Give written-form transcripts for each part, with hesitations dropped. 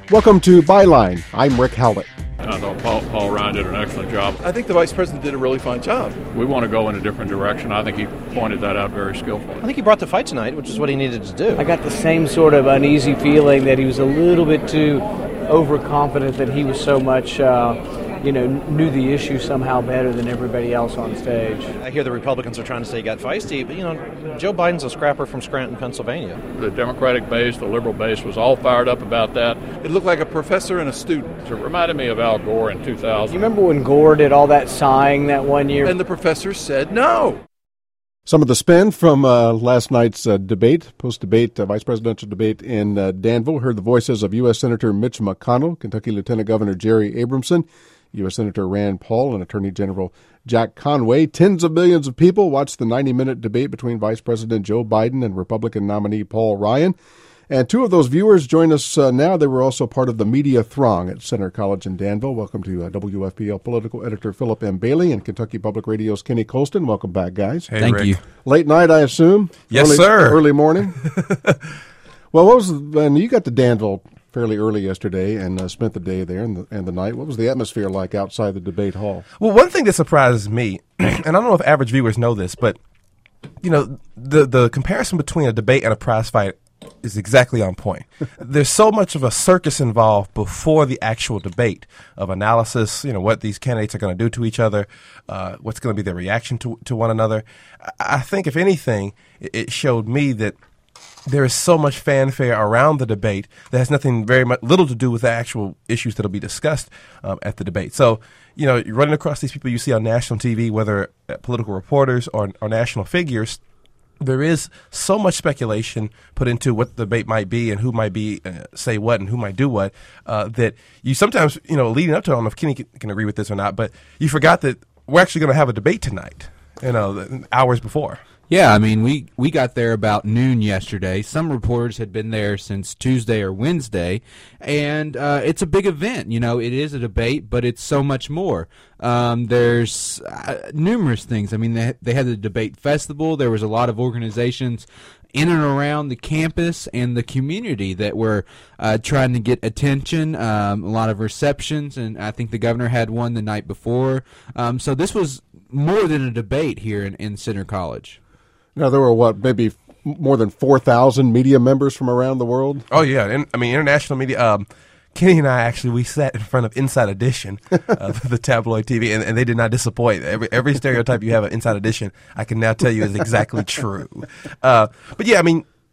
Welcome to Byline. I'm Rick Howlett. I thought Paul Ryan did an excellent job. I think the vice president did a really fine job. We want to go in a different direction. I think he pointed that out very skillfully. I think he brought the fight tonight, which is what he needed to do. I got the same sort of uneasy feeling that he was a little bit too overconfident, that he was so much, knew the issue somehow better than everybody else on stage. I hear the Republicans are trying to say he got feisty, but, Joe Biden's a scrapper from Scranton, Pennsylvania. The Democratic base, the liberal base was all fired up about that. It looked like a professor and a student. It reminded me of Al Gore in 2000. You remember when Gore did all that sighing that one year? And the professor said no. Some of the spin from last night's debate, post-debate, vice presidential debate in Danville. Heard the voices of U.S. Senator Mitch McConnell, Kentucky Lieutenant Governor Jerry Abramson, U.S. Senator Rand Paul, and Attorney General Jack Conway. Tens of millions of people watched the 90-minute debate between Vice President Joe Biden and Republican nominee Paul Ryan. And two of those viewers join us now. They were also part of the media throng at Center College in Danville. Welcome to WFPL political editor Philip M. Bailey and Kentucky Public Radio's Kenny Colston. Welcome back, guys. Hey, Thank you. Late night, I assume? Yes, sir. Early morning? Well, and you got to Danville fairly early yesterday and spent the day there and the night. What was the atmosphere like outside the debate hall? Well, one thing that surprises me, and I don't know if average viewers know this, but, the comparison between a debate and a prize fight is exactly on point. There's so much of a circus involved before the actual debate of analysis, what these candidates are going to do to each other, what's going to be their reaction to one another. I think, if anything, it showed me that there is so much fanfare around the debate that has little to do with the actual issues that will be discussed at the debate. So, you're running across these people you see on national TV, whether political reporters or national figures. There is so much speculation put into what the debate might be and who might be say what and who might do what that you sometimes, leading up to it, I don't know if Kenny can agree with this or not, but you forgot that we're actually going to have a debate tonight, hours before. Yeah, we got there about noon yesterday. Some reporters had been there since Tuesday or Wednesday, and it's a big event. It is a debate, but it's so much more. There's numerous things. They had the debate festival. There was a lot of organizations in and around the campus and the community that were trying to get attention, a lot of receptions, and I think the governor had one the night before. So this was more than a debate here in Center College. Now, there were, maybe more than 4,000 media members from around the world? Oh, yeah. International media. Kenny and I we sat in front of Inside Edition, the tabloid TV, and they did not disappoint. Every stereotype you have at Inside Edition, I can now tell you is exactly true. But yeah,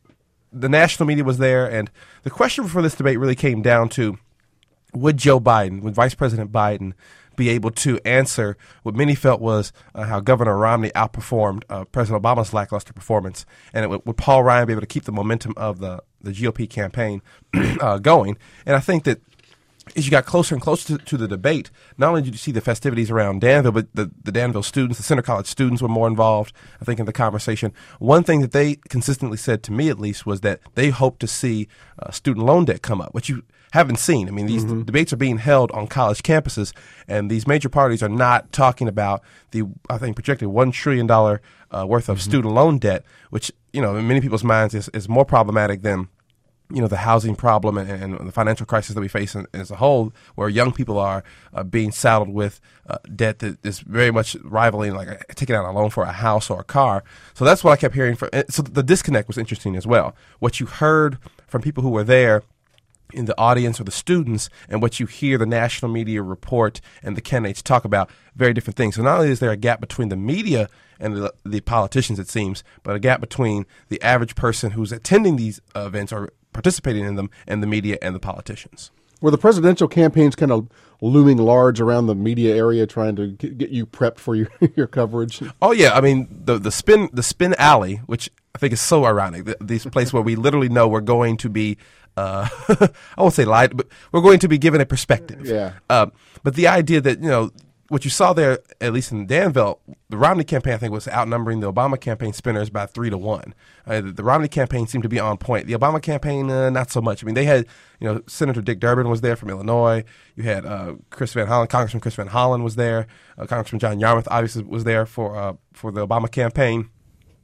the national media was there, and the question for this debate really came down to, would Vice President Biden be able to answer what many felt was how Governor Romney outperformed President Obama's lackluster performance, and would Paul Ryan be able to keep the momentum of the GOP campaign going? And I think that as you got closer and closer to the debate, not only did you see the festivities around Danville, but the Danville students, the Center College students were more involved, I think, in the conversation. One thing that they consistently said, to me at least, was that they hoped to see student loan debt come up, which you haven't seen. These debates are being held on college campuses, and these major parties are not talking about the, I think, projected $1 trillion worth of student loan debt, which, in many people's minds is more problematic than the housing problem and the financial crisis that we face as a whole, where young people are being saddled with debt that is very much rivaling taking out a loan for a house or a car. So that's what I kept hearing. So the disconnect was interesting as well. What you heard from people who were there in the audience or the students, and what you hear the national media report and the candidates talk about, very different things. So not only is there a gap between the media and the politicians, it seems, but a gap between the average person who's attending these events or participating in them and the media and the politicians. Were the presidential campaigns kind of looming large around the media area, trying to get you prepped for your coverage? Oh yeah, the spin alley, which I think is so ironic. This place where we literally know we're going to be, I won't say lied, but we're going to be given a perspective. Yeah. But the idea that what you saw there, at least in Danville, the Romney campaign, I think, was outnumbering the Obama campaign spinners by 3-1. The Romney campaign seemed to be on point. The Obama campaign, not so much. They had, Senator Dick Durbin was there from Illinois. You had Congressman Chris Van Hollen was there. Congressman John Yarmuth obviously was there for the Obama campaign.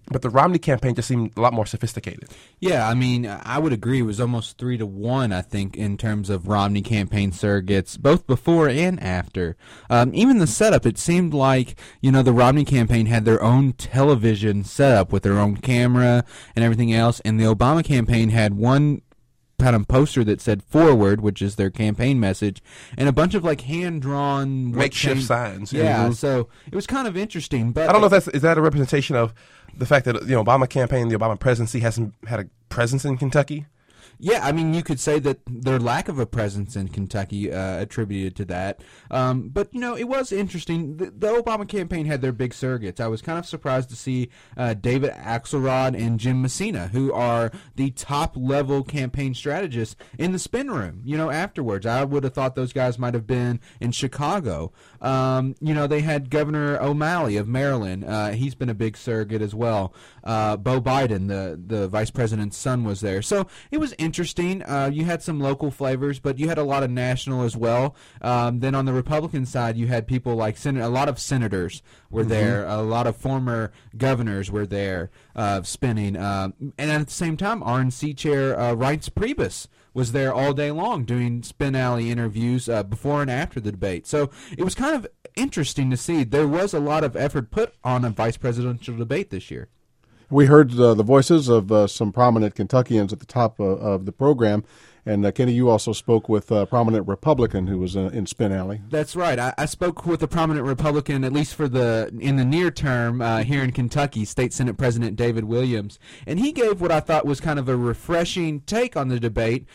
But the Romney campaign just seemed a lot more sophisticated. Yeah, I mean, I would agree. It was almost 3-1, I think, in terms of Romney campaign surrogates, both before and after. Even the setup, it seemed like, the Romney campaign had their own television setup with their own camera and everything else, and the Obama campaign had one kind of poster that said "Forward," which is their campaign message, and a bunch of hand-drawn makeshift signs. Yeah, so it was kind of interesting. But I don't know if is that a representation of the fact that the Obama campaign, the Obama presidency hasn't had a presence in Kentucky. Yeah, I mean, you could say that their lack of a presence in Kentucky attributed to that. But, it was interesting. The Obama campaign had their big surrogates. I was kind of surprised to see David Axelrod and Jim Messina, who are the top-level campaign strategists in the spin room, afterwards. I would have thought those guys might have been in Chicago. They had Governor O'Malley of Maryland. He's been a big surrogate as well. Beau Biden, the vice president's son, was there. So it was interesting. You had some local flavors, but you had a lot of national as well. Then on the Republican side, you had people like a lot of senators were there. A lot of former governors were there spinning. And at the same time, RNC Chair Reince Priebus was there all day long doing Spin Alley interviews before and after the debate. So it was kind of interesting to see. There was a lot of effort put on a vice presidential debate this year. We heard the voices of some prominent Kentuckians at the top of the program. And, Kenny, you also spoke with a prominent Republican who was in Spin Alley. That's right. I spoke with a prominent Republican, at least in the near term, here in Kentucky, State Senate President David Williams. And he gave what I thought was kind of a refreshing take on the debate,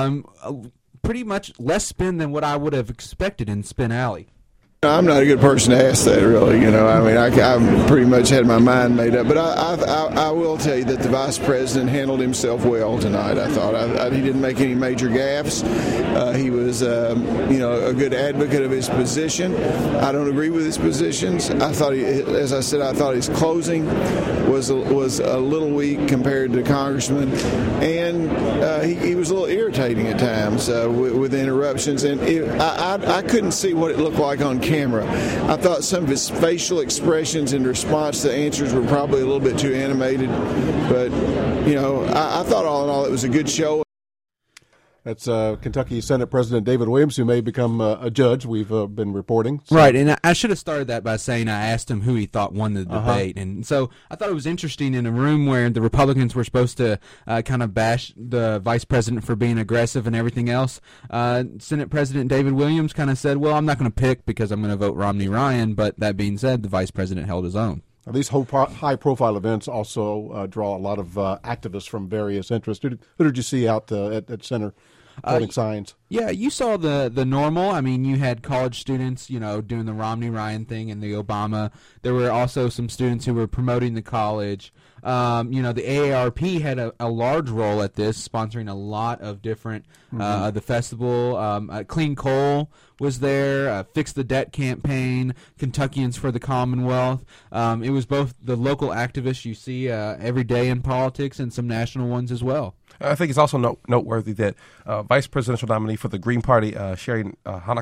pretty much less spin than what I would have expected in Spin Alley. I'm not a good person to ask that, really. I pretty much had my mind made up. But I will tell you that the vice president handled himself well tonight. I thought he didn't make any major gaffes. He was, a good advocate of his position. I don't agree with his positions. I thought, as I said, I thought his closing was a little weak compared to Congressman, and he was a little irritating at times with interruptions. And I couldn't see what it looked like on camera. I thought some of his facial expressions in response to answers were probably a little bit too animated, but I thought all in all it was a good show. That's Kentucky Senate President David Williams, who may become a judge, we've been reporting. So. Right, and I should have started that by saying I asked him who he thought won the debate. And so I thought it was interesting in a room where the Republicans were supposed to kind of bash the vice president for being aggressive and everything else. Senate President David Williams kind of said, well, I'm not going to pick because I'm going to vote Romney Ryan, but that being said, the vice president held his own. Now, these high-profile events also draw a lot of activists from various interests. Who did you see out at Center holding signs? Yeah, you saw the normal. I mean, you had college students, doing the Romney Ryan thing and the Obama. There were also some students who were promoting the college. The AARP had a large role at this, sponsoring a lot of different the festival. Clean Coal was there. Fix the Debt campaign. Kentuckians for the Commonwealth. It was both the local activists you see every day in politics and some national ones as well. I think it's also noteworthy that vice presidential nominee for the Green Party, Sherry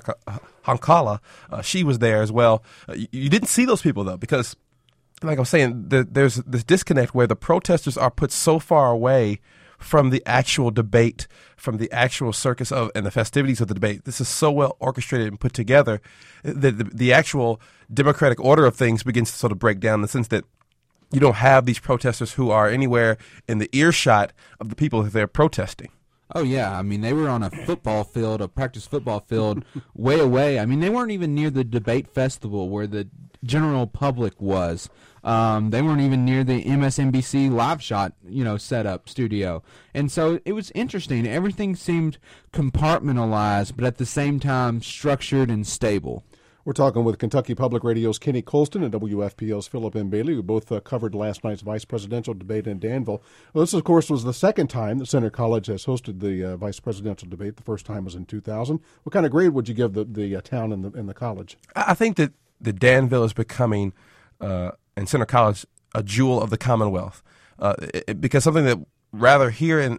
Honkala, she was there as well. You didn't see those people, though, because, like I was saying, there's this disconnect where the protesters are put so far away from the actual debate, from the actual circus and the festivities of the debate. This is so well orchestrated and put together that the actual democratic order of things begins to sort of break down in the sense that you don't have these protesters who are anywhere in the earshot of the people that they're protesting. Oh, yeah. I mean, they were on a football field, a practice football field, way away. I mean, they weren't even near the debate festival where the general public was. They weren't even near the MSNBC live shot, setup studio. And so it was interesting. Everything seemed compartmentalized, but at the same time structured and stable. We're talking with Kentucky Public Radio's Kenny Colston and WFPL's Philip M. Bailey, who both covered last night's vice presidential debate in Danville. Well, this, of course, was the second time that Centre College has hosted the vice presidential debate. The first time was in 2000. What kind of grade would you give the town and the college? I think that the Danville is becoming, and Centre College, a jewel of the Commonwealth. Because something that rather here in the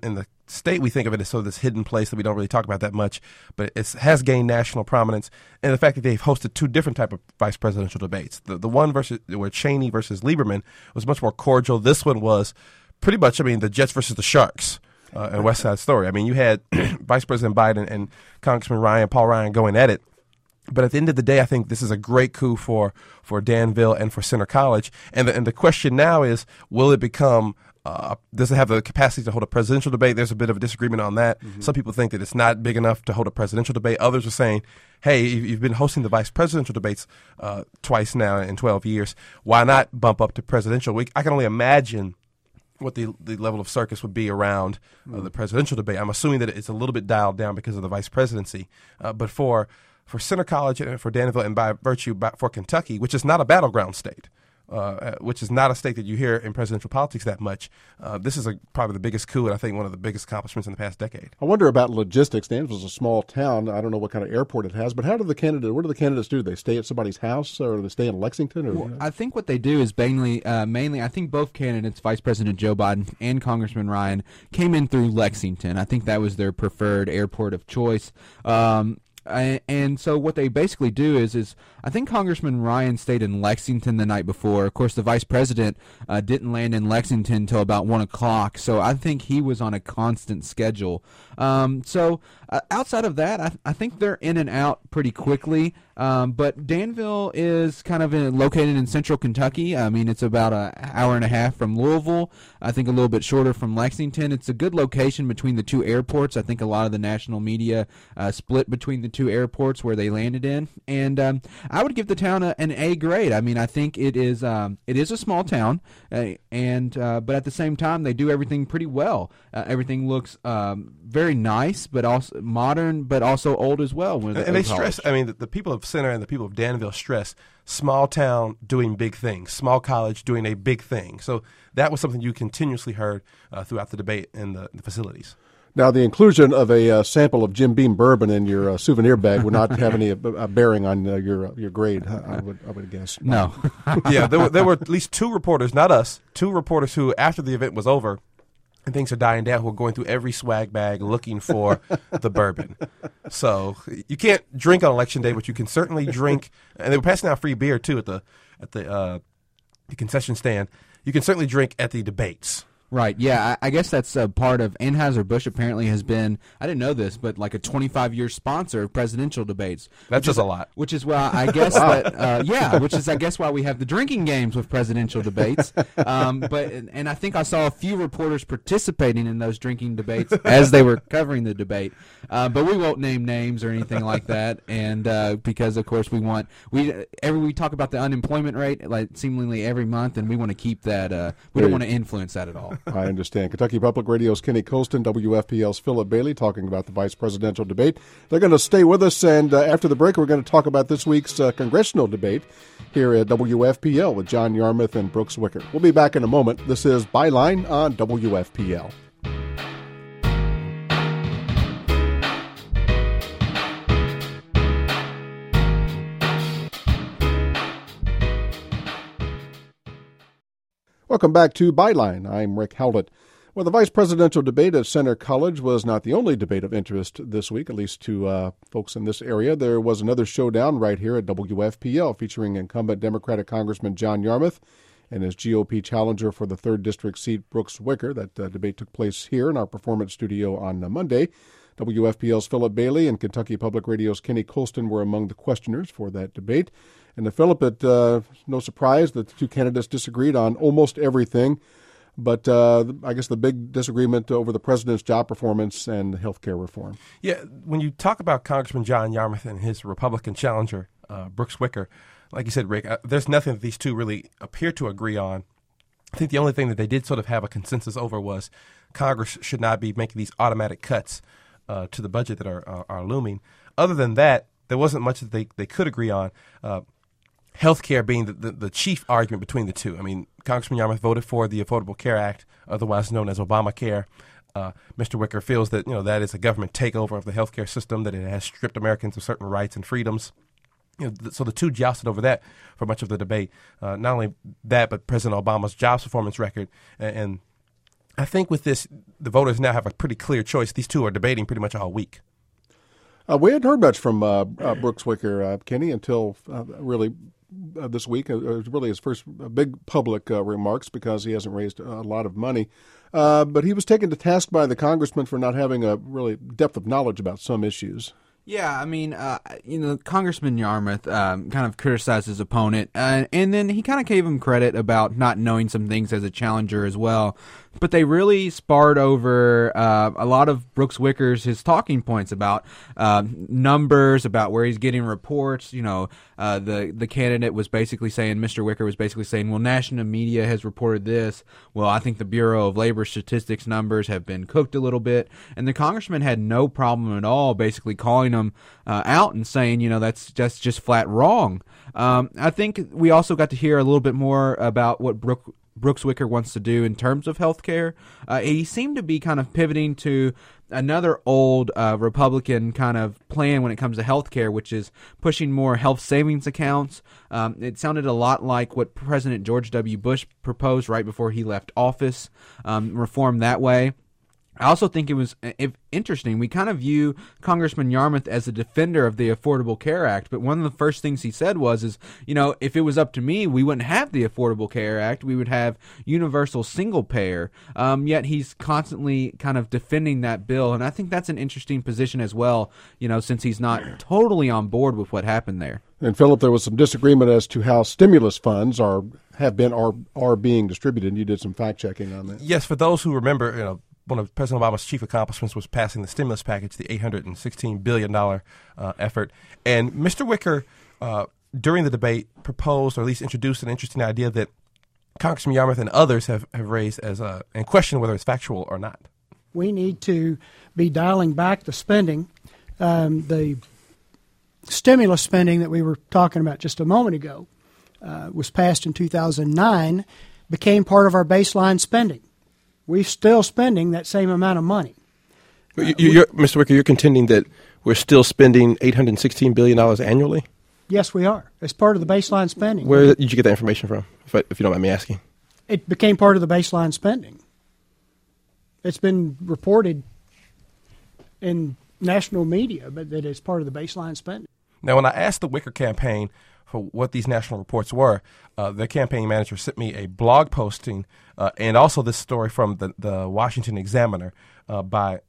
state, we think of it as sort of this hidden place that we don't really talk about that much, but it has gained national prominence. And the fact that they've hosted two different type of vice presidential debates. The one where Cheney versus Lieberman was much more cordial. This one was pretty much, the Jets versus the Sharks. And West Side Story. You had Vice President Biden and Congressman Paul Ryan going at it. But at the end of the day, I think this is a great coup for Danville and for Centre College. And the question now is, will it become, does it have the capacity to hold a presidential debate? There's a bit of a disagreement on that. Mm-hmm. Some people think that it's not big enough to hold a presidential debate. Others are saying, hey, you've been hosting the vice presidential debates twice now in 12 years. Why not bump up to presidential? I can only imagine what the level of circus would be around the presidential debate. I'm assuming that it's a little bit dialed down because of the vice presidency. But for Centre College and for Danville, and by virtue for Kentucky, which is not a battleground state, which is not a state that you hear in presidential politics that much, this is probably the biggest coup and I think one of the biggest accomplishments in the past decade. I wonder about logistics. Danville's a small town. I don't know what kind of airport it has, but what do the candidates do? Do they stay at somebody's house or do they stay in Lexington? Or, well, I think what they do is mainly, I think both candidates, Vice President Joe Biden and Congressman Ryan, came in through Lexington. I think that was their preferred airport of choice. And so what they basically do is I think Congressman Ryan stayed in Lexington the night before. Of course, the vice president didn't land in Lexington until about 1 o'clock, so I think he was on a constant schedule. So outside of that, I think they're in and out pretty quickly. But Danville is kind of located in central Kentucky. It's about an hour and a half from Louisville. I think a little bit shorter from Lexington. It's a good location between the two airports. I think a lot of the national media split between the two airports where they landed in. And I would give the town an A grade. I think it is a small town, but at the same time, they do everything pretty well. Everything looks very nice, but also modern, but also old as well. And they stress, the people of Centre and the people of Danville stress small town doing big things, small college doing a big thing. So that was something you continuously heard throughout the debate in the facilities. Now, the inclusion of a sample of Jim Beam bourbon in your souvenir bag would not have any bearing on your grade, I would guess. No. Yeah, there were at least two reporters, not us, who, after the event was over, and things are dying down, who are going through every swag bag looking for the bourbon. So you can't drink on Election Day, but you can certainly drink. And they were passing out free beer too at the concession stand. You can certainly drink at the debates. Right, yeah, I guess that's a part of Anheuser-Busch apparently has been, I didn't know this, but like a 25-year sponsor of presidential debates. That's just a lot. Which is why I guess which is I guess why we have the drinking games with presidential debates. And I think I saw a few reporters participating in those drinking debates as they were covering the debate. But we won't name names or anything like that, and because of course we talk about the unemployment rate like seemingly every month, and we want to keep that. We don't want to influence that at all. I understand. Kentucky Public Radio's Kenny Colston, WFPL's Philip Bailey, talking about the vice presidential debate. They're going to stay with us, and after the break, we're going to talk about this week's congressional debate here at WFPL with John Yarmuth and Brooks Wicker. We'll be back in a moment. This is Byline on WFPL. Welcome back to Byline. I'm Rick Howlett. Well, the vice presidential debate at Centre College was not the only debate of interest this week, at least to folks in this area. There was another showdown right here at WFPL featuring incumbent Democratic Congressman John Yarmuth and his GOP challenger for the 3rd District seat, Brooks Wicker. That debate took place here in our performance studio on Monday. WFPL's Philip Bailey and Kentucky Public Radio's Kenny Colston were among the questioners for that debate. And Philip, no surprise that the two candidates disagreed on almost everything. But I guess the big disagreement over the president's job performance and health care reform. Yeah, when you talk about Congressman John Yarmuth and his Republican challenger, Brooks Wicker, like you said, Rick, there's nothing that these two really appear to agree on. I think the only thing that they did sort of have a consensus over was Congress should not be making these automatic cuts to the budget that are looming. Other than that, there wasn't much that they could agree on. Healthcare being the chief argument between the two. Congressman Yarmuth voted for the Affordable Care Act, otherwise known as Obamacare. Mr. Wicker feels that that is a government takeover of the healthcare system, that it has stripped Americans of certain rights and freedoms. So the two jousted over that for much of the debate. Not only that, but President Obama's jobs performance record and I think with this, the voters now have a pretty clear choice. These two are debating pretty much all week. We hadn't heard much from Brooks Wicker, Kenny, until really this week. It was really his first big public remarks because he hasn't raised a lot of money. But he was taken to task by the congressman for not having a really depth of knowledge about some issues. Yeah, I mean, Congressman Yarmouth kind of criticized his opponent, and then he kind of gave him credit about not knowing some things as a challenger as well. But they really sparred over a lot of Brooks Wicker's his talking points about numbers, about where he's getting reports. The candidate was basically saying, Mr. Wicker was basically saying, well, national media has reported this. Well, I think the Bureau of Labor Statistics numbers have been cooked a little bit. And the congressman had no problem at all basically calling them out and saying, that's just flat wrong. I think we also got to hear a little bit more about what Brooks Wicker wants to do in terms of health care. He seemed to be kind of pivoting to another old Republican kind of plan when it comes to health care, which is pushing more health savings accounts. It sounded a lot like what President George W. Bush proposed right before he left office, reform that way. I also think it was interesting. We kind of view Congressman Yarmouth as a defender of the Affordable Care Act, but one of the first things he said was, if it was up to me, we wouldn't have the Affordable Care Act. We would have universal single payer. Yet he's constantly kind of defending that bill, and I think that's an interesting position as well, since he's not totally on board with what happened there. And Philip, there was some disagreement as to how stimulus funds are being distributed. You did some fact checking on that. Yes, for those who remember, one of President Obama's chief accomplishments was passing the stimulus package, the $816 billion effort. And Mr. Wicker, during the debate, proposed or at least introduced an interesting idea that Congressman Yarmouth and others have raised and questioned whether it's factual or not. We need to be dialing back the spending. The stimulus spending that we were talking about just a moment ago was passed in 2009, became part of our baseline spending. We're still spending that same amount of money. Mr. Wicker, you're contending that we're still spending $816 billion annually? Yes, we are. It's part of the baseline spending. Where did you get that information from, if you don't mind me asking? It became part of the baseline spending. It's been reported in national media, but that it's part of the baseline spending. Now, when I asked the Wicker campaign for what these national reports were, their campaign manager sent me a blog posting and also this story from the Washington Examiner by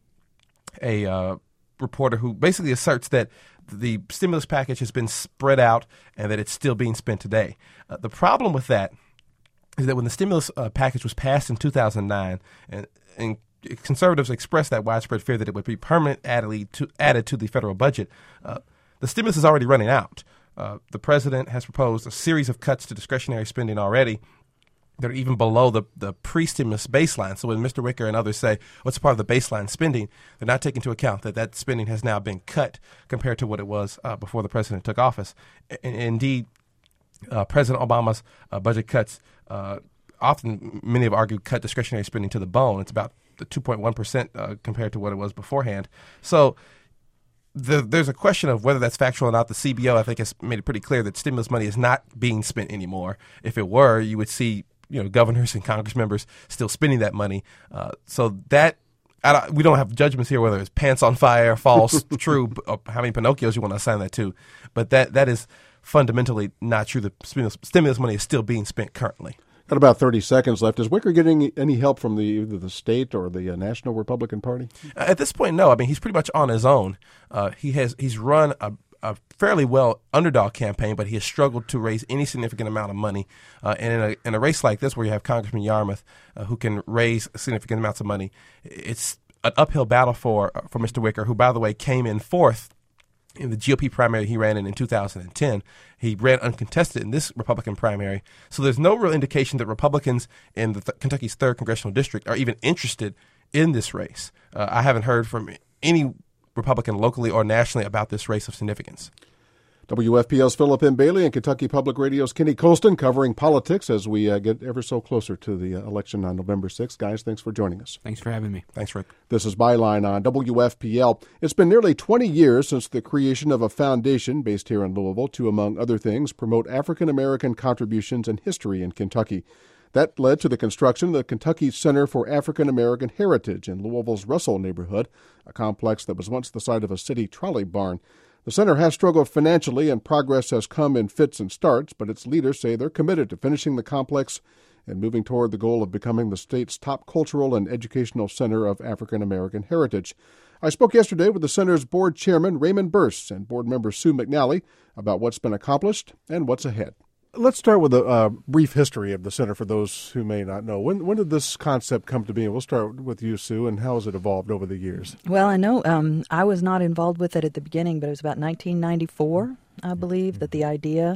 a reporter who basically asserts that the stimulus package has been spread out and that it's still being spent today. The problem with that is that when the stimulus package was passed in 2009, and conservatives expressed that widespread fear that it would be permanently added to the federal budget, the stimulus is already running out. The president has proposed a series of cuts to discretionary spending already that are even below the pre-stimulus baseline. So when Mr. Wicker and others say what's part of the baseline spending, they're not taking into account that spending has now been cut compared to what it was before the president took office. Indeed, President Obama's budget cuts often, many have argued, cut discretionary spending to the bone. It's about the 2.1% compared to what it was beforehand. So there's a question of whether that's factual or not. The CBO, I think, has made it pretty clear that stimulus money is not being spent anymore. If it were, you would see governors and Congress members still spending that money. So that we don't have judgments here whether it's pants on fire, false, true, or how many Pinocchios you want to assign that to. But that is fundamentally not true. The stimulus money is still being spent currently. Got about 30 seconds left. Is Wicker getting any help from either the state or the National Republican Party? At this point, no. I mean, he's pretty much on his own. He's run a fairly well underdog campaign, but he has struggled to raise any significant amount of money. And in a race like this, where you have Congressman Yarmouth, who can raise significant amounts of money, it's an uphill battle for Mr. Wicker, who, by the way, came in fourth in the GOP primary he ran in 2010. He ran uncontested in this Republican primary. So there's no real indication that Republicans in Kentucky's 3rd Congressional District are even interested in this race. I haven't heard from any Republican locally or nationally about this race of significance. WFPL's Philip M. Bailey and Kentucky Public Radio's Kenny Colston covering politics as we get ever so closer to the election on November 6th. Guys, thanks for joining us. Thanks for having me. Thanks, Rick. This is Byline on WFPL. It's been nearly 20 years since the creation of a foundation based here in Louisville to, among other things, promote African-American contributions and history in Kentucky. That led to the construction of the Kentucky Center for African American Heritage in Louisville's Russell neighborhood, a complex that was once the site of a city trolley barn. The center has struggled financially, and progress has come in fits and starts, but its leaders say they're committed to finishing the complex and moving toward the goal of becoming the state's top cultural and educational center of African American heritage. I spoke yesterday with the center's board chairman, Raymond Burse, and board member Sue McNally about what's been accomplished and what's ahead. Let's start with a brief history of the center for those who may not know. When did this concept come to be? We'll start with you, Sue, and how has it evolved over the years? Well, I know I was not involved with it at the beginning, but it was about 1994, I believe, that the idea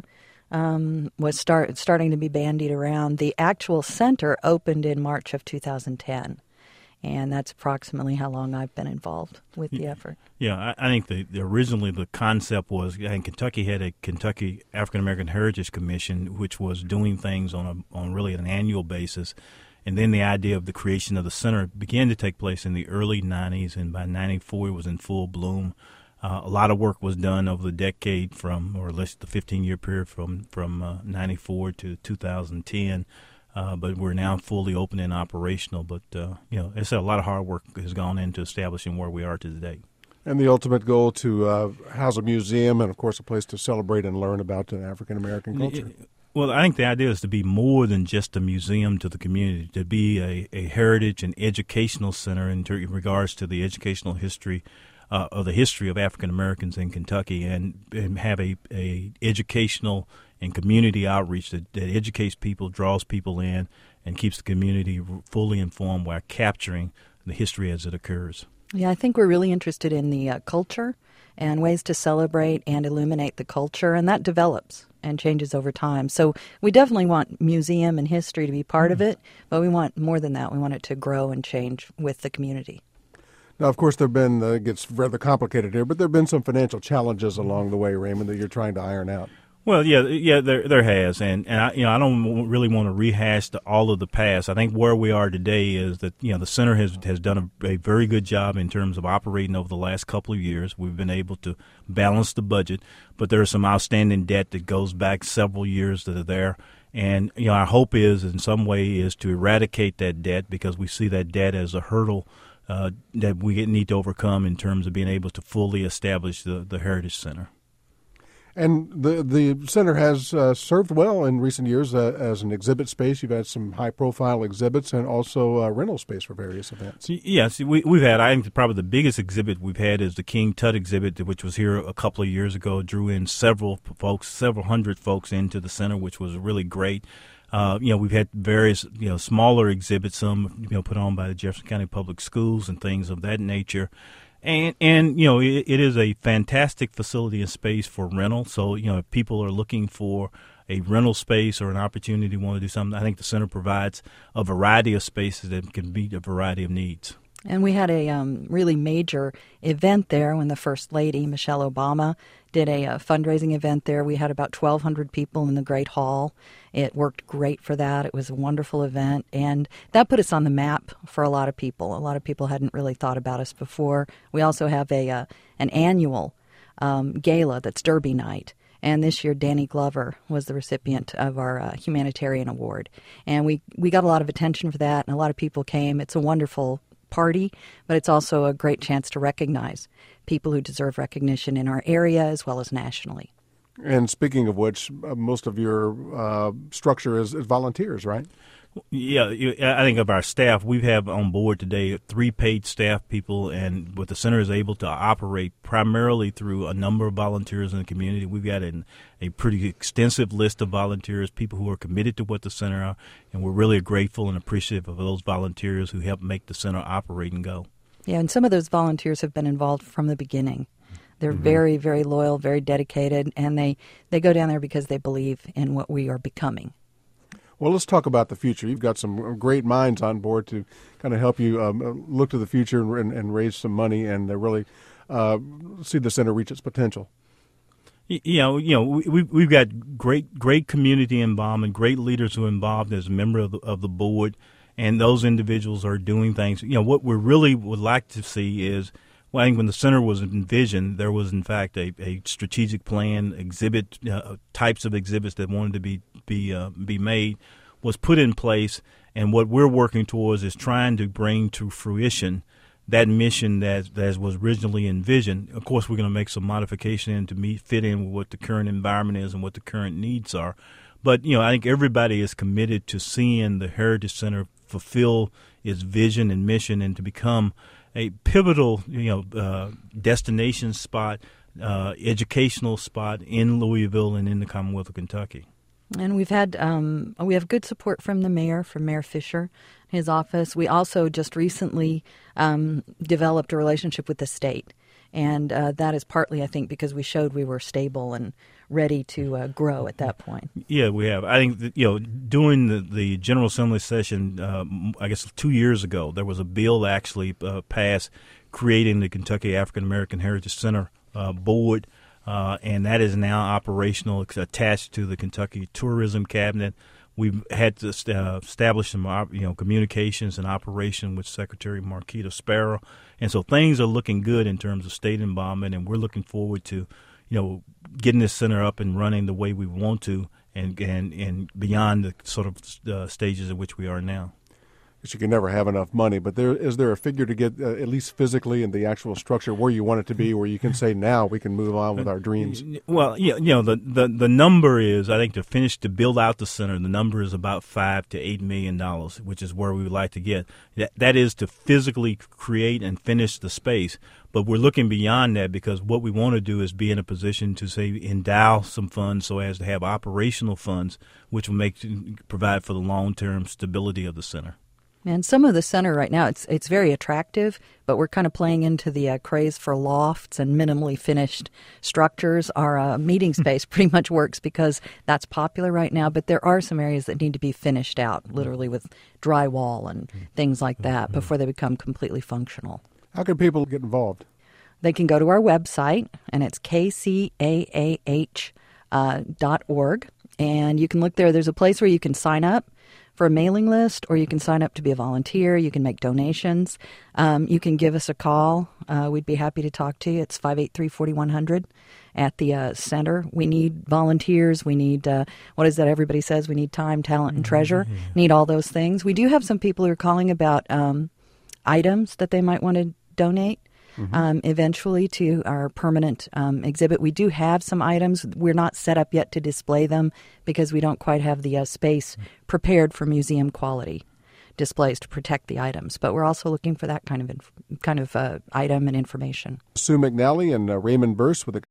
was starting to be bandied around. The actual center opened in March of 2010. And that's approximately how long I've been involved with the effort. Yeah, I think originally the concept was, I think Kentucky had a Kentucky African American Heritage Commission, which was doing things on really an annual basis. And then the idea of the creation of the center began to take place in the early 90s, and by 94 it was in full bloom. A lot of work was done over the decade or at least the 15-year period from 94 to 2010. But we're now fully open and operational. But, it's a lot of hard work has gone into establishing where we are today. And the ultimate goal to house a museum and, of course, a place to celebrate and learn about African-American culture. Well, I think the idea is to be more than just a museum to the community, to be a heritage and educational center in regards to the educational history of the history of African Americans in Kentucky, and have a educational and community outreach that educates people, draws people in, and keeps the community fully informed while capturing the history as it occurs. Yeah, I think we're really interested in the culture and ways to celebrate and illuminate the culture, and that develops and changes over time. So we definitely want museum and history to be part of it, but we want more than that. We want it to grow and change with the community. Now, of course, there have been, it gets rather complicated here, but there have been some financial challenges along the way, Raymond, that you're trying to iron out. Well, yeah, there has, and I don't really want to rehash all of the past. I think where we are today is that the center has done a very good job in terms of operating over the last couple of years. We've been able to balance the budget, but there is some outstanding debt that goes back several years that are there. And our hope is, in some way, is to eradicate that debt, because we see that debt as a hurdle that we need to overcome in terms of being able to fully establish the Heritage Center. And the center has served well in recent years as an exhibit space. You've had some high-profile exhibits and also rental space for various events. Yes, we've had, I think probably the biggest exhibit we've had is the King Tut exhibit, which was here a couple of years ago. It drew in several hundred folks into the center, which was really great. We've had various, smaller exhibits, some, put on by the Jefferson County Public Schools and things of that nature. And it is a fantastic facility and space for rental. So, if people are looking for a rental space or an opportunity to want to do something, I think the center provides a variety of spaces that can meet a variety of needs. And we had a really major event there when the First Lady, Michelle Obama, did a fundraising event there. We had about 1,200 people in the Great Hall. It worked great for that. It was a wonderful event, and that put us on the map for a lot of people. A lot of people hadn't really thought about us before. We also have an annual gala that's Derby Night. And this year, Danny Glover was the recipient of our humanitarian award. And we got a lot of attention for that, and a lot of people came. It's a wonderful party, but it's also a great chance to recognize people who deserve recognition in our area as well as nationally. And speaking of which, most of your structure is volunteers, right? Yeah, I think of our staff, we have on board today 3 paid staff people, and what the center is able to operate primarily through a number of volunteers in the community. We've got a pretty extensive list of volunteers, people who are committed to what the center are, and we're really grateful and appreciative of those volunteers who help make the center operate and go. Yeah, and some of those volunteers have been involved from the beginning. They're very, very loyal, very dedicated, and they go down there because they believe in what we are becoming. Well, let's talk about the future. You've got some great minds on board to kind of help you look to the future and raise some money and really see the center reach its potential. We've got great community involvement, great leaders who are involved as a member of the board, and those individuals are doing things. What we really would like to see is, well, I think when the center was envisioned, there was in fact a strategic plan, exhibit types of exhibits that wanted to be made. was put in place, and what we're working towards is trying to bring to fruition that mission that was originally envisioned. Of course, we're going to make some modification to fit in with what the current environment is and what the current needs are. But, I think everybody is committed to seeing the Heritage Center fulfill its vision and mission and to become a pivotal, destination spot, educational spot in Louisville and in the Commonwealth of Kentucky. And we have good support from the mayor, from Mayor Fisher, his office. We also just recently developed a relationship with the state. And that is partly, I think, because we showed we were stable and ready to grow at that point. Yeah, we have. I think that, during the General Assembly session, I guess 2 years ago, there was a bill actually passed creating the Kentucky African American Heritage Center board, and that is now operational. It's attached to the Kentucky Tourism Cabinet. We've had to establish some communications and operation with Secretary Marquita Sparrow, and so things are looking good in terms of state involvement, and we're looking forward to getting this center up and running the way we want to, and beyond the sort of stages at which we are now. Because you can never have enough money, but is there a figure to get at least physically in the actual structure where you want it to be, where you can say now we can move on with our dreams? Well, the number is, I think, to build out the center, the number is about $5 to $8 million, which is where we would like to get. That is to physically create and finish the space. But we're looking beyond that, because what we want to do is be in a position to, say, endow some funds so as to have operational funds, which will provide for the long-term stability of the center. And some of the center right now, it's very attractive, but we're kind of playing into the craze for lofts and minimally finished structures. Our meeting space pretty much works because that's popular right now, but there are some areas that need to be finished out, literally with drywall and things like that, before they become completely functional. How can people get involved? They can go to our website, and it's kcaah.org, and you can look there. There's a place where you can sign up for a mailing list, or you can sign up to be a volunteer. You can make donations. You can give us a call. We'd be happy to talk to you. It's 583-4100 at the center. We need volunteers. We need, what is that everybody says? We need time, talent, and treasure. Need all those things. We do have some people who are calling about items that they might want to donate. Eventually to our permanent exhibit. We do have some items. We're not set up yet to display them because we don't quite have the space prepared for museum quality displays to protect the items. But we're also looking for that kind of item and information. Sue McNally and Raymond Burse with the.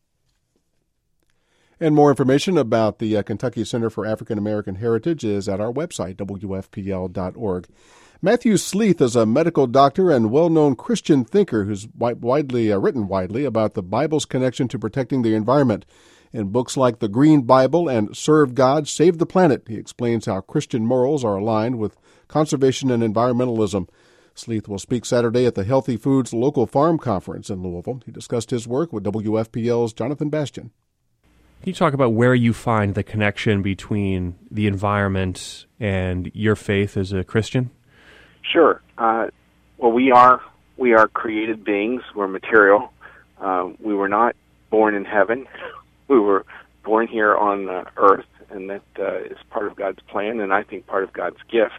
And more information about the Kentucky Center for African American Heritage is at our website, wfpl.org. Matthew Sleeth is a medical doctor and well-known Christian thinker who's written widely about the Bible's connection to protecting the environment. In books like The Green Bible and Serve God, Save the Planet, he explains how Christian morals are aligned with conservation and environmentalism. Sleeth will speak Saturday at the Healthy Foods Local Farm Conference in Louisville. He discussed his work with WFPL's Jonathan Bastian. Can you talk about where you find the connection between the environment and your faith as a Christian? Sure. Well, we are created beings. We're material. We were not born in heaven. We were born here on earth, and that is part of God's plan, and I think part of God's gift.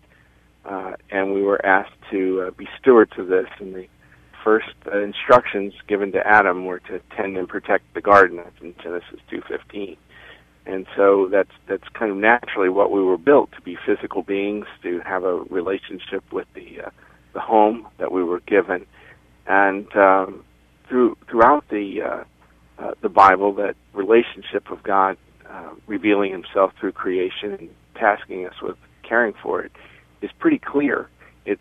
And we were asked to be stewards of this. And the first instructions given to Adam were to tend and protect the garden. That's in Genesis 2:15. And so that's kind of naturally what we were built, to be physical beings, to have a relationship with the home that we were given. And throughout the Bible, that relationship of God revealing Himself through creation and tasking us with caring for it is pretty clear. It's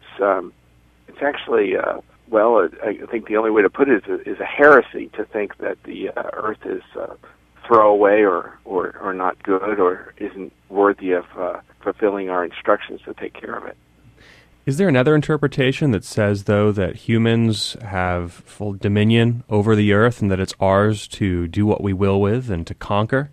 actually I think the only way to put it is a heresy to think that the earth is throwaway or not good or isn't worthy of fulfilling our instructions to take care of it. Is there another interpretation that says, though, that humans have full dominion over the earth and that it's ours to do what we will with and to conquer?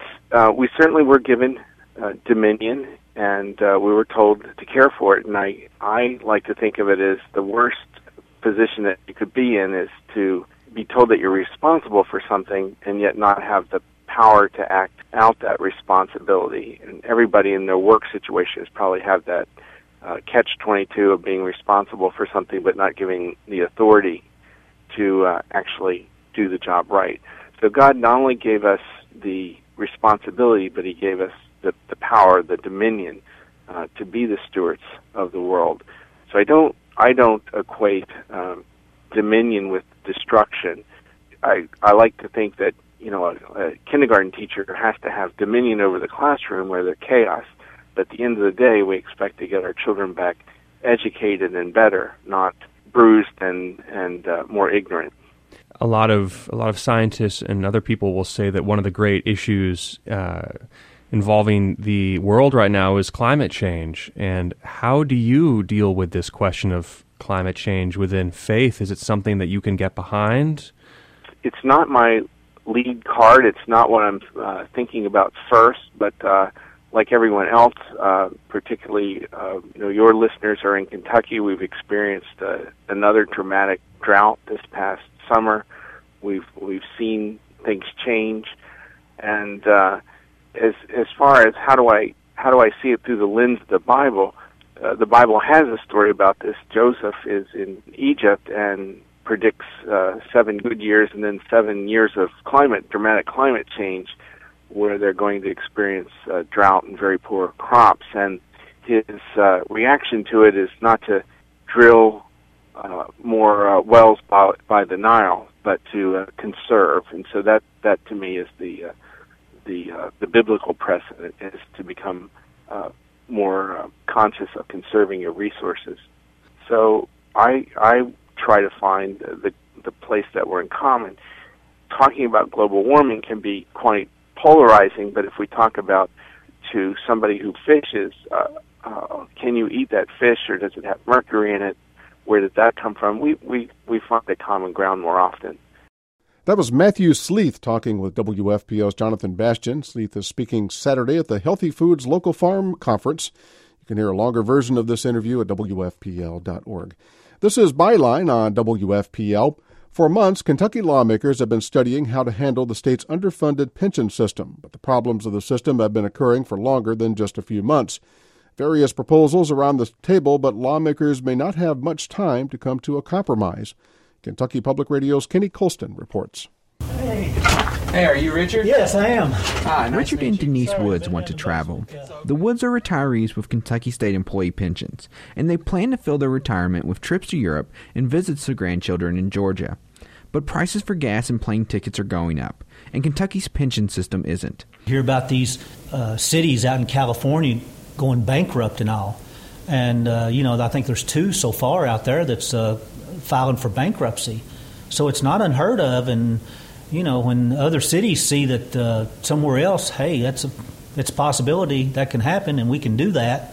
We certainly were given dominion, and we were told to care for it, and I like to think of it as the worst position that you could be in is to be told that you're responsible for something and yet not have the power to act out that responsibility. And everybody in their work situations probably have that catch-22 of being responsible for something but not giving the authority to actually do the job right. So God not only gave us the responsibility, but he gave us the power, the dominion to be the stewards of the world. So I don't equate dominion with destruction. I like to think that a kindergarten teacher has to have dominion over the classroom where there's chaos. But at the end of the day, we expect to get our children back educated and better, not bruised and more ignorant. A lot of scientists and other people will say that one of the great issues involving the world right now is climate change. And how do you deal with this question of climate change within faith? Is it something that you can get behind? It's not my lead card. It's not what I'm thinking about first, but like everyone else, particularly your listeners are in Kentucky. We've experienced another dramatic drought this past summer. We've seen things change, and as far as how do I see it through the lens of the Bible has a story about this. Joseph is in Egypt and predicts 7 good years and then 7 years of dramatic climate change, where they're going to experience drought and very poor crops. And his reaction to it is not to drill more wells by the Nile, but to conserve. And so that to me is the biblical precedent, is to become more conscious of conserving your resources. So I try to find the place that we're in common. Talking about global warming can be quite polarizing, but if we talk about to somebody who fishes, can you eat that fish, or does it have mercury in it? Where did that come from? We find a common ground more often. That was Matthew Sleeth talking with WFPL's Jonathan Bastian. Sleeth is speaking Saturday at the Healthy Foods Local Farm Conference. You can hear a longer version of this interview at WFPL.org. This is Byline on WFPL. For months, Kentucky lawmakers have been studying how to handle the state's underfunded pension system, but the problems of the system have been occurring for longer than just a few months. Various proposals are on the table, but lawmakers may not have much time to come to a compromise. Kentucky Public Radio's Kenny Colston reports. Hey, are you Richard? Yes, I am. Nice Richard and Denise Woods want to travel. The Woods are retirees with Kentucky State employee pensions, and they plan to fill their retirement with trips to Europe and visits to grandchildren in Georgia. But prices for gas and plane tickets are going up, and Kentucky's pension system isn't. You hear about these cities out in California going bankrupt and all. And, I think there's 2 so far out there that's filing for bankruptcy. So it's not unheard of. And, when other cities see that somewhere else, hey, it's a possibility that can happen and we can do that,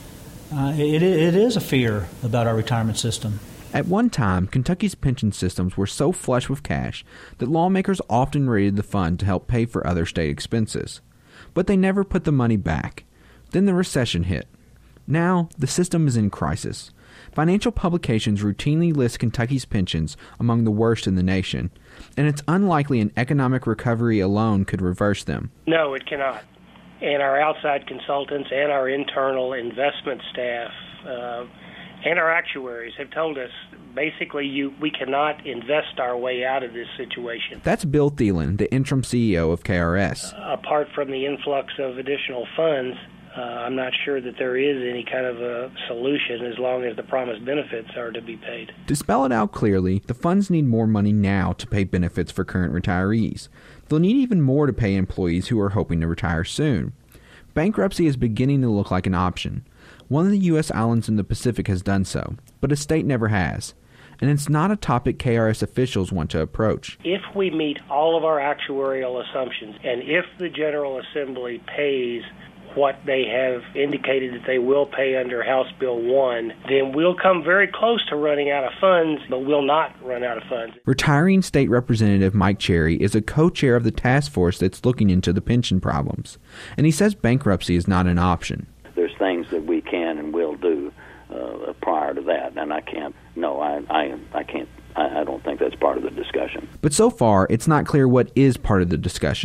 it is a fear about our retirement system. At one time, Kentucky's pension systems were so flush with cash that lawmakers often raided the fund to help pay for other state expenses. But they never put the money back. Then the recession hit. Now, the system is in crisis. Financial publications routinely list Kentucky's pensions among the worst in the nation, and it's unlikely an economic recovery alone could reverse them. No, it cannot. And our outside consultants and our internal investment staff and our actuaries have told us basically we cannot invest our way out of this situation. That's Bill Thielen, the interim CEO of KRS. Apart from the influx of additional funds, I'm not sure that there is any kind of a solution as long as the promised benefits are to be paid. To spell it out clearly, the funds need more money now to pay benefits for current retirees. They'll need even more to pay employees who are hoping to retire soon. Bankruptcy is beginning to look like an option. One of the U.S. islands in the Pacific has done so, but a state never has. And it's not a topic KRS officials want to approach. If we meet all of our actuarial assumptions, and if the General Assembly pays what they have indicated that they will pay under House Bill 1, then we'll come very close to running out of funds, but we'll not run out of funds. Retiring State Representative Mike Cherry is a co-chair of the task force that's looking into the pension problems, and he says bankruptcy is not an option. There's things that we can and will do prior to that, and I can't. No, I can't. I don't think that's part of the discussion. But so far, it's not clear what is part of the discussion.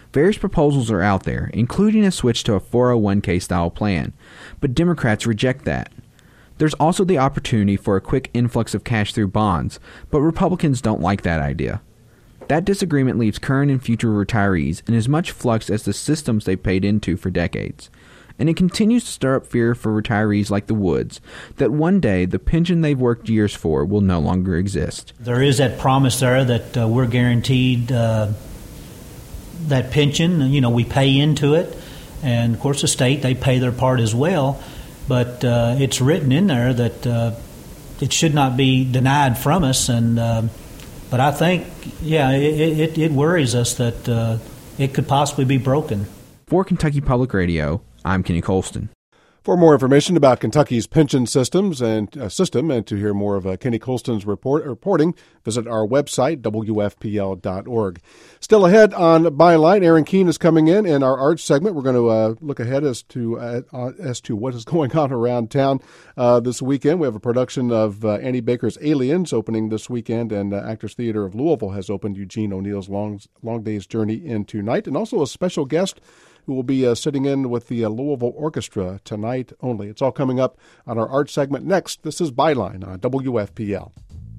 Various proposals are out there, including a switch to a 401k style plan, but Democrats reject that. There's also the opportunity for a quick influx of cash through bonds, but Republicans don't like that idea. That disagreement leaves current and future retirees in as much flux as the systems they paid into for decades. And it continues to stir up fear for retirees like the Woods that one day the pension they've worked years for will no longer exist. There is that promise there that we're guaranteed that pension. You know, we pay into it, and of course the state, they pay their part as well. But it's written in there that it should not be denied from us. And but I think, yeah, it worries us that it could possibly be broken. For Kentucky Public Radio, I'm Kenny Colston. For more information about Kentucky's pension system and to hear more of Kenny Colston's reporting, visit our website, wfpl.org. Still ahead on Byline, Aaron Keene is coming in our arts segment. We're going to look ahead as to what is going on around town this weekend. We have a production of Annie Baker's Aliens opening this weekend, and Actors Theater of Louisville has opened Eugene O'Neill's Long Day's Journey into Night, and also a special guest who will be sitting in with the Louisville Orchestra tonight only. It's all coming up on our art segment next. This is Byline on WFPL.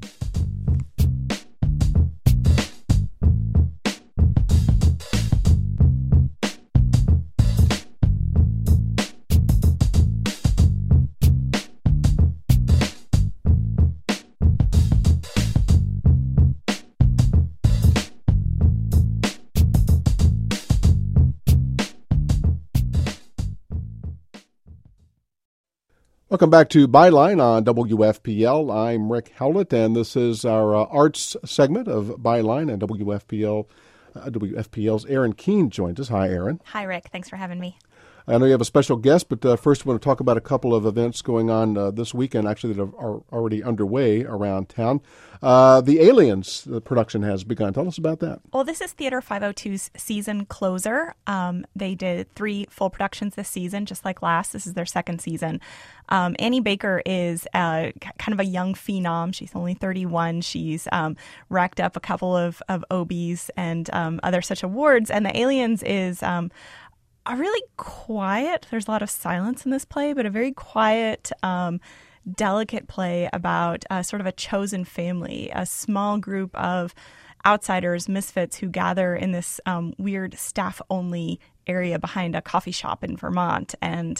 Welcome back to Byline on WFPL. I'm Rick Howlett, and this is our arts segment of Byline and WFPL. WFPL's Aaron Keene joins us. Hi, Aaron. Hi, Rick. Thanks for having me. I know you have a special guest, but first we want to talk about a couple of events going on this weekend, actually, that are already underway around town. The Aliens, the production has begun. Tell us about that. Well, this is Theater 502's season closer. They did 3 full productions this season, just like last. This is their second season. Annie Baker is kind of a young phenom. She's only 31. She's racked up a couple of Obies and other such awards. And The Aliens is a really quiet, there's a lot of silence in this play, but a very quiet, delicate play about sort of a chosen family, a small group of outsiders, misfits who gather in this weird staff-only area behind a coffee shop in Vermont. And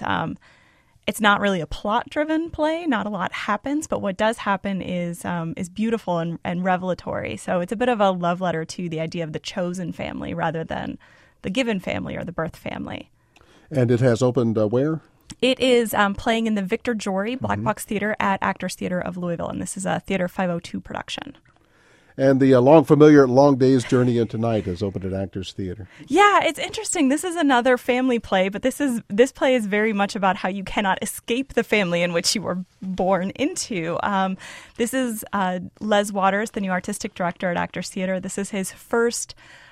it's not really a plot-driven play. Not a lot happens, but what does happen is beautiful and revelatory. So it's a bit of a love letter to the idea of the chosen family rather than the given family or the birth family. And it has opened where? It is playing in the Victor Jory Black Box Theater at Actors Theater of Louisville, and this is a Theater 502 production. And the long familiar Long Day's Journey into Night has opened at Actors Theater. Yeah, it's interesting. This is another family play, but this play is very much about how you cannot escape the family in which you were born into. This is Les Waters, the new artistic director at Actors Theater. This is his first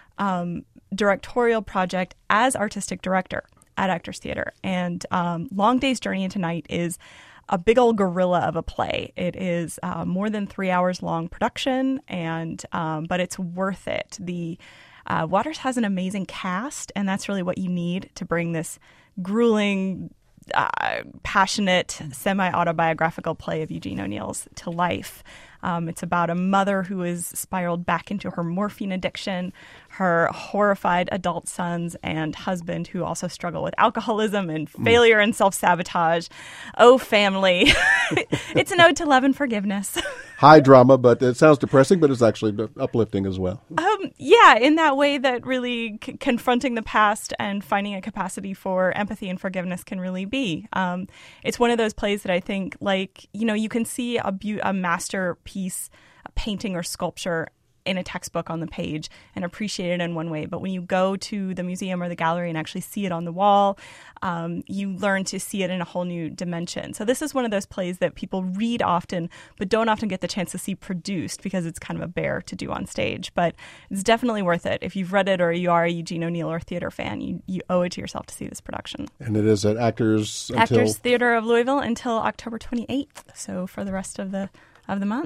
directorial project as artistic director at Actors Theater. And Long Day's Journey into Night is a big old gorilla of a play. It is more than 3 hours long production, and but it's worth it. The Waters has an amazing cast, and that's really what you need to bring this grueling, passionate, semi-autobiographical play of Eugene O'Neill's to life. It's about a mother who is spiraled back into her morphine addiction, her horrified adult sons and husband who also struggle with alcoholism and failure and self-sabotage. Oh, family. It's an ode to love and forgiveness. High drama, but it sounds depressing, but it's actually uplifting as well. Yeah, in that way that really confronting the past and finding a capacity for empathy and forgiveness can really be. It's one of those plays that I think, like, you can see a masterpiece, a painting or sculpture in a textbook on the page and appreciate it in one way. But when you go to the museum or the gallery and actually see it on the wall, you learn to see it in a whole new dimension. So this is one of those plays that people read often, but don't often get the chance to see produced because it's kind of a bear to do on stage. But it's definitely worth it. If you've read it or you are a Eugene O'Neill or theater fan, you owe it to yourself to see this production. And it is at Actors Theater of Louisville until October 28th. So for the rest of the month.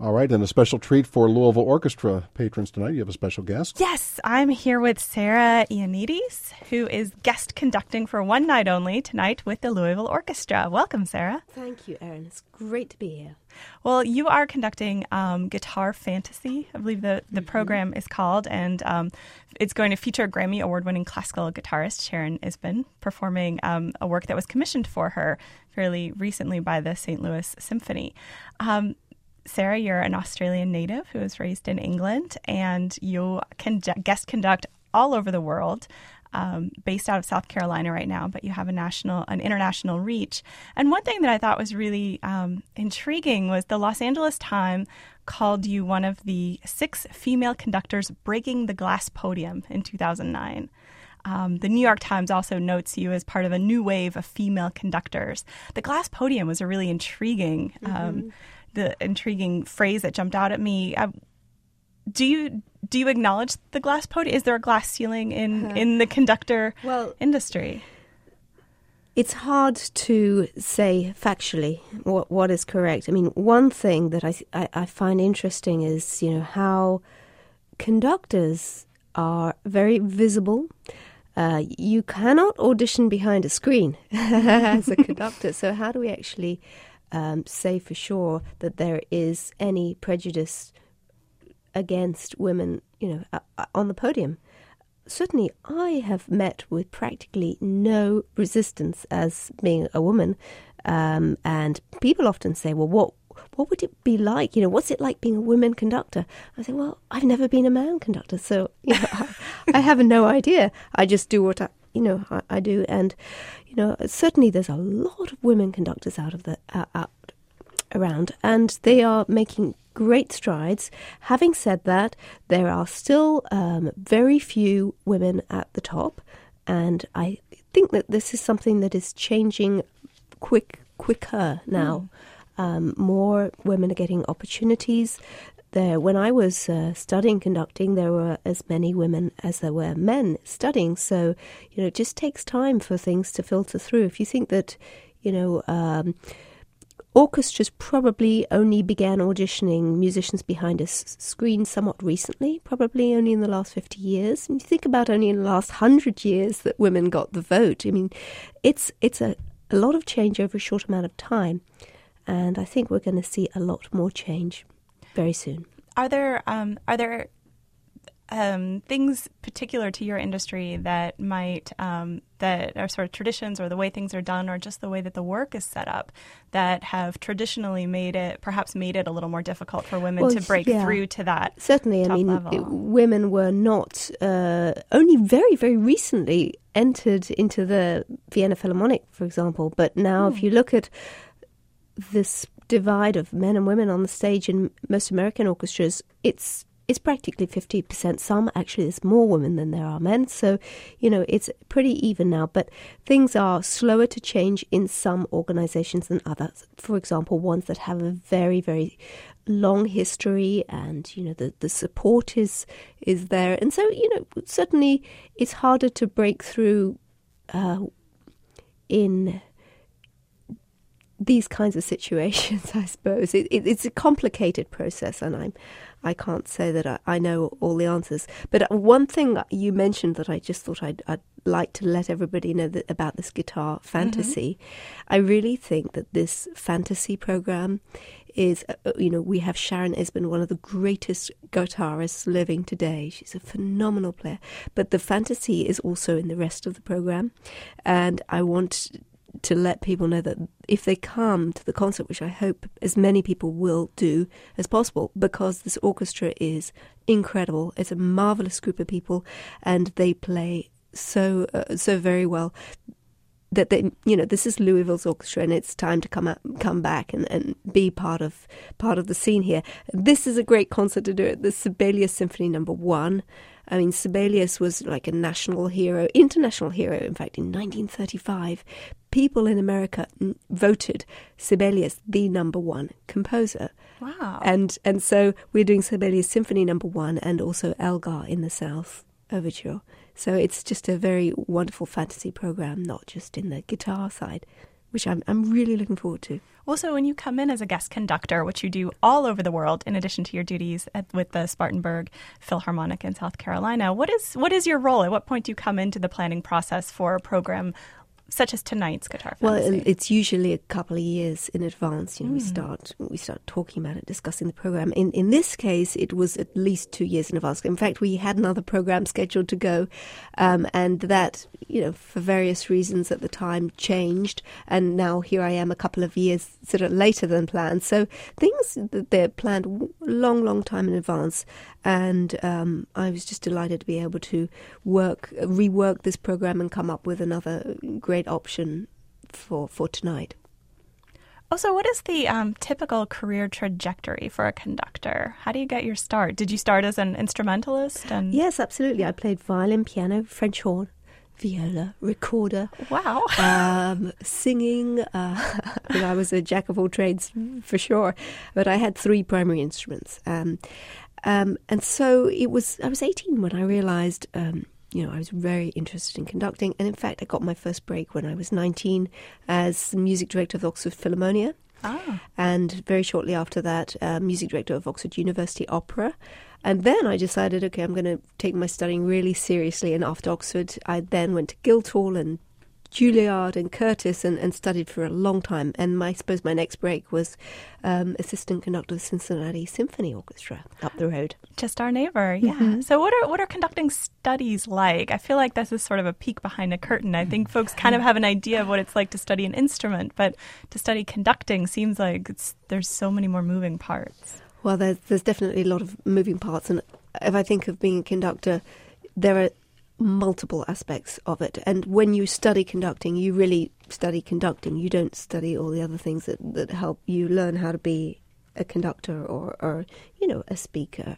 All right, and a special treat for Louisville Orchestra patrons tonight. You have a special guest. Yes, I'm here with Sarah Ioannidis, who is guest conducting for one night only tonight with the Louisville Orchestra. Welcome, Sarah. Thank you, Erin. It's great to be here. Well, you are conducting Guitar Fantasy, I believe the program is called, and it's going to feature Grammy Award-winning classical guitarist Sharon Isbin performing a work that was commissioned for her fairly recently by the St. Louis Symphony. Sarah, you're an Australian native who was raised in England, and you can guest conduct all over the world, based out of South Carolina right now, but you have an international reach. And one thing that I thought was really intriguing was the Los Angeles Times called you one of the 6 female conductors breaking the glass podium in 2009. The New York Times also notes you as part of a new wave of female conductors. The glass podium was a really intriguing the intriguing phrase that jumped out at me. Do you acknowledge the glass podium? Is there a glass ceiling in the conductor industry? It's hard to say factually what is correct. I mean, one thing that I find interesting is, how conductors are very visible. You cannot audition behind a screen as a conductor. So how do we actually say for sure that there is any prejudice against women, on the podium? Certainly, I have met with practically no resistance as being a woman, and people often say, "Well, what would it be like? What's it like being a woman conductor?" I say, "Well, I've never been a man conductor, so I have no idea. I just do what I do." And certainly there's a lot of women conductors around, and they are making great strides. Having said that, there are still very few women at the top, and I think that this is something that is changing quicker now. More women are getting opportunities. When I was studying conducting, there were as many women as there were men studying. So, it just takes time for things to filter through. If you think that, orchestras probably only began auditioning musicians behind a screen somewhat recently, probably only in the last 50 years. And you think about only in the last 100 years that women got the vote. I mean, it's a lot of change over a short amount of time. And I think we're going to see a lot more change very soon. Are there things particular to your industry that that are sort of traditions or the way things are done or just the way that the work is set up that have traditionally made it a little more difficult for women to break through to that certainly top level? Women were not only very, very recently entered into the Vienna Philharmonic, for example, but now if you look at this divide of men and women on the stage in most American orchestras, it's practically 50%. Some actually, there's more women than there are men. So, it's pretty even now. But things are slower to change in some organizations than others. For example, ones that have a very, very long history and, the support is there. And so, certainly it's harder to break through in these kinds of situations, I suppose. It's a complicated process, and I can't say that I know all the answers. But one thing you mentioned that I just thought I'd like to let everybody know about this Guitar Fantasy. I really think that this fantasy program is, we have Sharon Isbin, one of the greatest guitarists living today. She's a phenomenal player. But the fantasy is also in the rest of the program. And I want to let people know that if they come to the concert, which I hope as many people will do as possible, because this orchestra is incredible. It's a marvelous group of people, and they play so very well. That this is Louisville's orchestra, and it's time to come back and be part of the scene here. This is a great concert to do it. The Sibelius Symphony No. 1. I mean, Sibelius was like a national hero, international hero, in fact, in 1935. People in America voted Sibelius the number 1 composer. Wow. And so we're doing Sibelius Symphony No. 1 and also Elgar in the South overture. So it's just a very wonderful fantasy program, not just in the guitar side. which I'm really looking forward to. Also, when you come in as a guest conductor, which you do all over the world, in addition to your duties with the Spartanburg Philharmonic in South Carolina, what is your role? At what point do you come into the planning process for a program such as tonight's Guitar Fantasy? Well, it's usually a couple of years in advance. We start talking about it, discussing the program. In this case, it was at least 2 years in advance. In fact, we had another program scheduled to go, and that, for various reasons at the time changed. And now here I am, a couple of years sort of later than planned. So things they're planned long time in advance. And I was just delighted to be able to rework this program and come up with another great option for tonight. Also, what is the typical career trajectory for a conductor? How do you get your start? Did you start as an instrumentalist? Yes, absolutely. I played violin, piano, French horn, viola, recorder. Wow. Singing. I was a jack of all trades for sure, but I had 3 primary instruments. And so I was 18 when I realized, I was very interested in conducting. And in fact, I got my first break when I was 19 as music director of the Oxford Philharmonia. And very shortly after that, music director of Oxford University Opera. And then I decided, okay, I'm going to take my studying really seriously. And after Oxford, I then went to Guildhall and Juilliard and Curtis and studied for a long time. And I suppose my next break was assistant conductor of the Cincinnati Symphony Orchestra up the road. Just our neighbor, yeah. Mm-hmm. So what are conducting studies like? I feel like this is sort of a peek behind a curtain. I think folks kind of have an idea of what it's like to study an instrument, but to study conducting seems like there's so many more moving parts. Well, there's definitely a lot of moving parts. And if I think of being a conductor, there are multiple aspects of it, and when you study conducting, you really study conducting. You don't study all the other things that help you learn how to be a conductor or a speaker,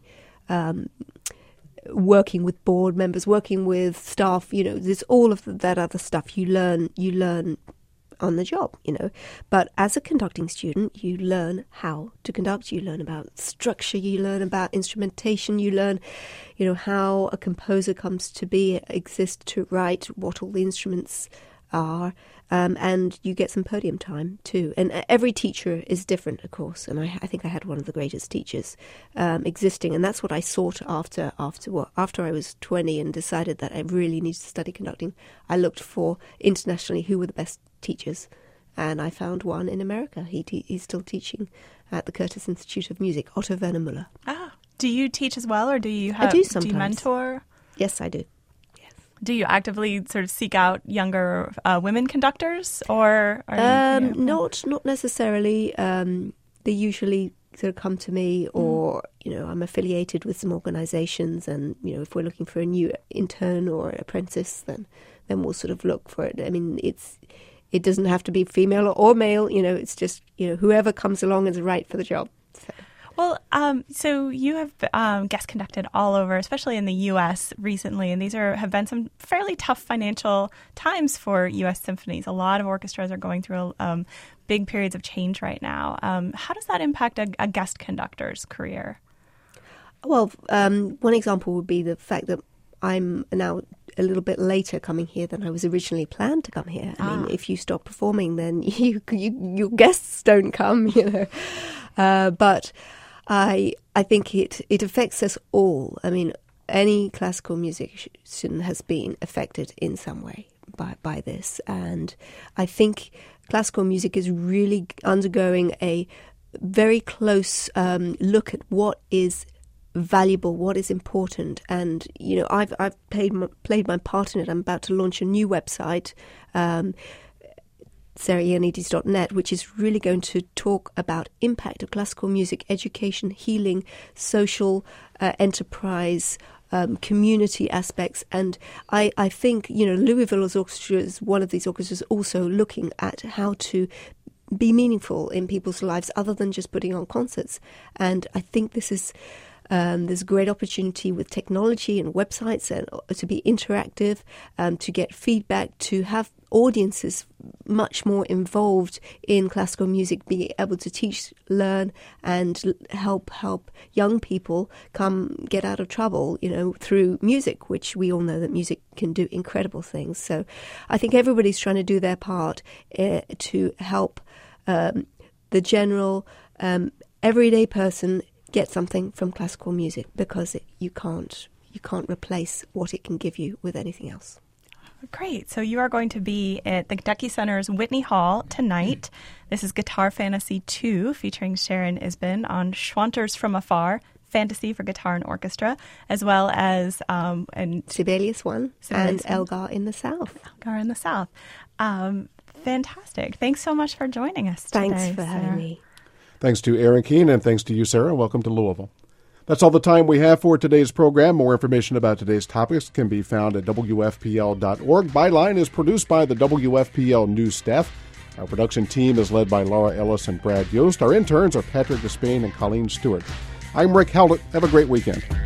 working with board members, working with staff. There's all of that other stuff you learn on the job, But as a conducting student, you learn how to conduct, you learn about structure, you learn about instrumentation, you learn, how a composer comes to be, exist to write, what all the instruments are, and you get some podium time too. And every teacher is different, of course, and I think I had one of the greatest teachers existing, and that's what I sought after I was 20 and decided that I really needed to study conducting. I looked for internationally who were the best teachers, and I found one in America. He's still teaching at the Curtis Institute of Music, Otto Werner Müller. Do you teach as well, or do you I do sometimes. Do you mentor? Yes, I do. Do you actively sort of seek out younger women conductors, or not necessarily? They usually sort of come to me, or I'm affiliated with some organisations, and if we're looking for a new intern or apprentice, then we'll sort of look for it. I mean, it doesn't have to be female or male. It's just whoever comes along is right for the job. So. Well, so you have guest conducted all over, especially in the U.S. recently, and these have been some fairly tough financial times for U.S. symphonies. A lot of orchestras are going through big periods of change right now. How does that impact a guest conductor's career? Well, one example would be the fact that I'm now a little bit later coming here than I was originally planned to come here. I mean, if you stop performing, then your guests don't come, But I think it affects us all. I mean, any classical musician has been affected in some way by this. And I think classical music is really undergoing a very close look at what is valuable, what is important. And I've played my part in it. I'm about to launch a new website, SarahIannides.net, which is really going to talk about impact of classical music, education, healing, social enterprise, community aspects. And I think Louisville's orchestra is one of these orchestras also looking at how to be meaningful in people's lives other than just putting on concerts. And I think this is there's a great opportunity with technology and websites and to be interactive, to get feedback, to have audiences much more involved in classical music, being able to teach, learn, and help young people get out of trouble, through music, which we all know that music can do incredible things. So I think everybody's trying to do their part to help the general everyday person get something from classical music, because you can't replace what it can give you with anything else. Great. So you are going to be at the Kentucky Center's Whitney Hall tonight. This is Guitar Fantasy 2, featuring Sharon Isbin on Schwanters from Afar, Fantasy for Guitar and Orchestra, as well as Sibelius 1 and Elgar in the South. Elgar in the South. Fantastic. Thanks so much for joining us today. Thanks for having me. Thanks to Aaron Keene, and thanks to you, Sarah. Welcome to Louisville. That's all the time we have for today's program. More information about today's topics can be found at WFPL.org. Byline is produced by the WFPL news staff. Our production team is led by Laura Ellis and Brad Yost. Our interns are Patrick Despain and Colleen Stewart. I'm Rick Howlett. Have a great weekend.